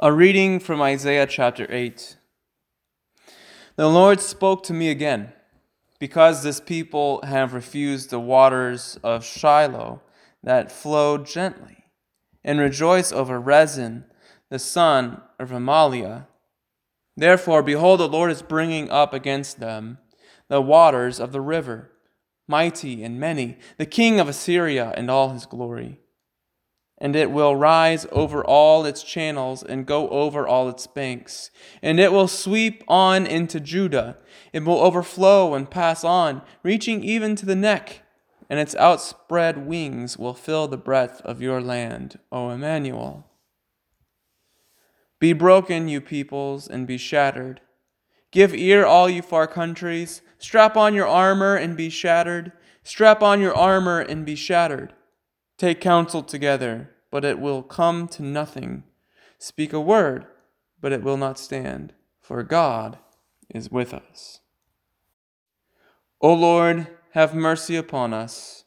A reading from Isaiah chapter 8. The Lord spoke to me again, because this people have refused the waters of Shiloh that flow gently, and rejoice over Rezin, the son of Remaliah. Therefore, behold, the Lord is bringing up against them the waters of the river, mighty and many, the king of Assyria and all his glory. And it will rise over all its channels and go over all its banks. And it will sweep on into Judah. It will overflow and pass on, reaching even to the neck. And its outspread wings will fill the breadth of your land, O Emmanuel. Be broken, you peoples, and be shattered. Give ear, all you far countries. Strap on your armor and be shattered. Strap on your armor and be shattered. Take counsel together, but it will come to nothing. Speak a word, but it will not stand, for God is with us. O Lord, have mercy upon us.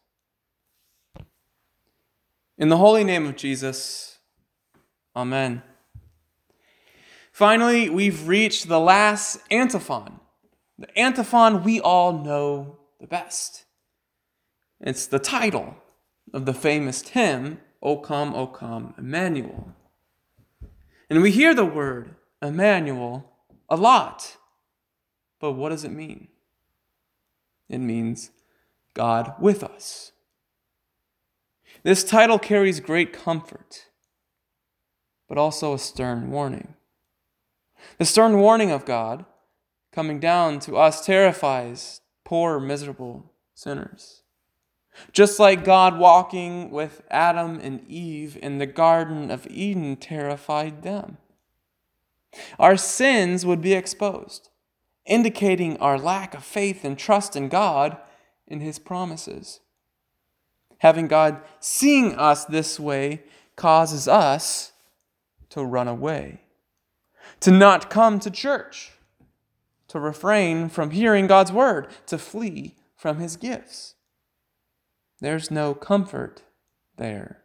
In the holy name of Jesus, Amen. Finally, we've reached the last antiphon. The antiphon we all know the best. It's the title of the famous hymn, O come, Emmanuel. And we hear the word Emmanuel a lot. But what does it mean? It means God with us. This title carries great comfort, but also a stern warning. The stern warning of God coming down to us terrifies poor, miserable sinners. Just like God walking with Adam and Eve in the Garden of Eden terrified them. Our sins would be exposed, indicating our lack of faith and trust in God and His promises. Having God seeing us this way causes us to run away, to not come to church, to refrain from hearing God's word, to flee from His gifts. There's no comfort there.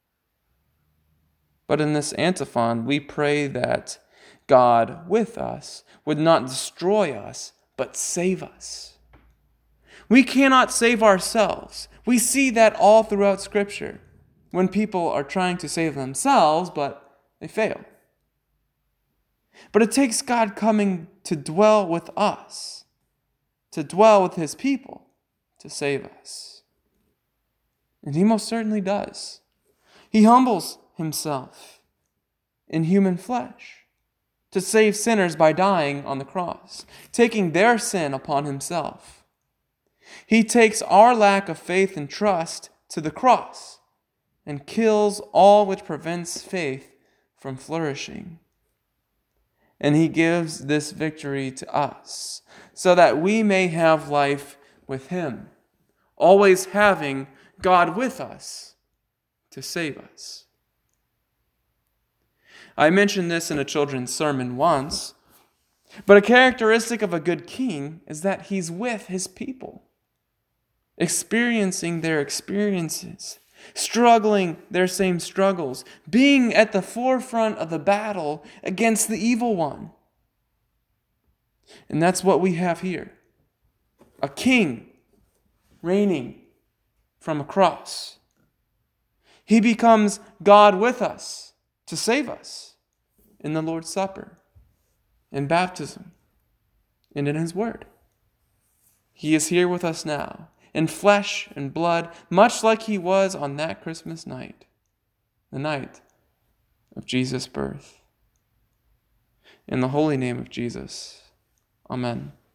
But in this antiphon, we pray that God with us would not destroy us, but save us. We cannot save ourselves. We see that all throughout Scripture, when people are trying to save themselves, but they fail. But it takes God coming to dwell with us, to dwell with His people, to save us. And He most certainly does. He humbles Himself in human flesh to save sinners by dying on the cross, taking their sin upon Himself. He takes our lack of faith and trust to the cross and kills all which prevents faith from flourishing. And He gives this victory to us so that we may have life with Him, always having God with us to save us. I mentioned this in a children's sermon once, but a characteristic of a good king is that he's with his people, experiencing their experiences, struggling their same struggles, being at the forefront of the battle against the evil one. And that's what we have here. A king reigning from a cross. He becomes God with us to save us in the Lord's Supper, in baptism, and in His Word. He is here with us now, in flesh and blood, much like He was on that Christmas night, the night of Jesus' birth. In the holy name of Jesus, Amen.